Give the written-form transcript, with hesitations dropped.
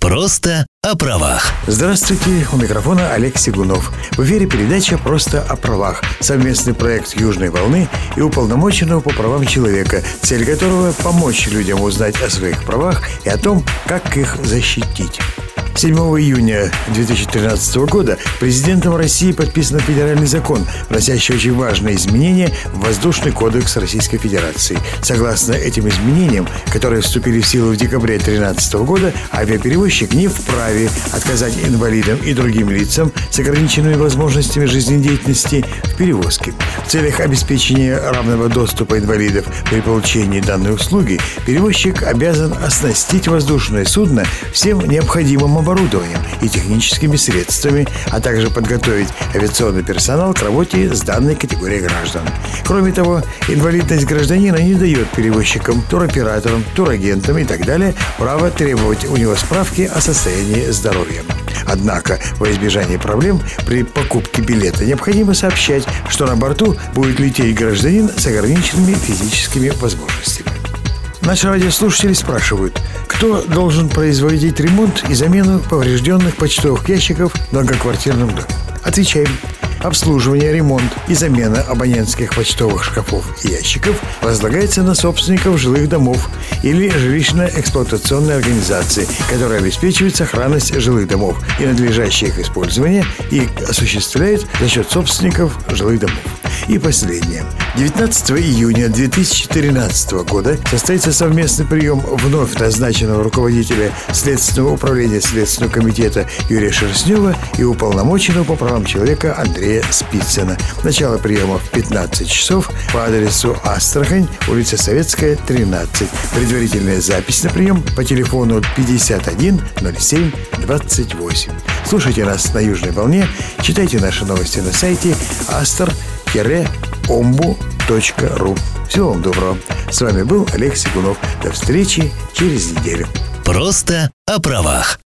Просто о правах. Здравствуйте, у микрофона Олег Сегунов. В эфире передача «Просто о правах». Совместный проект «Южной волны» и уполномоченного по правам человека, цель которого – помочь людям узнать о своих правах и о том, как их защитить. 7 июня 2013 года президентом России подписан федеральный закон, вносящий очень важные изменения в Воздушный кодекс Российской Федерации. Согласно этим изменениям, которые вступили в силу в декабре 2013 года, авиаперевозчик не вправе отказать инвалидам и другим лицам с ограниченными возможностями жизнедеятельности в перевозке. В целях обеспечения равного доступа инвалидов при получении данной услуги перевозчик обязан оснастить воздушное судно всем необходимым оборудованием и техническими средствами, а также подготовить авиационный персонал к работе с данной категорией граждан. Кроме того, инвалидность гражданина не дает перевозчикам, туроператорам, турагентам и так далее право требовать у него справки о состоянии здоровья. Однако, во избежание проблем при покупке билета необходимо сообщать, что на борту будет лететь гражданин с ограниченными физическими возможностями. Наши радиослушатели спрашивают, кто должен производить ремонт и замену поврежденных почтовых ящиков в многоквартирном доме? Отвечаем. Обслуживание, ремонт и замена абонентских почтовых шкафов и ящиков возлагается на собственников жилых домов или жилищно-эксплуатационной организации, которая обеспечивает сохранность жилых домов и надлежащее их использование и осуществляет за счет собственников жилых домов. И последнее. 19 июня 2013 года состоится совместный прием вновь назначенного руководителя Следственного управления Следственного комитета Юрия Шерстнева и уполномоченного по правам человека Андрея Спицына. Начало приема в 15 часов по адресу Астрахань, улица Советская, 13. Предварительная запись на прием по телефону 51 07 28. Слушайте нас на Южной волне, читайте наши новости на сайте astar-ombu.ru. Всего вам доброго. С вами был Олег Сегунов. До встречи через неделю. Просто о правах.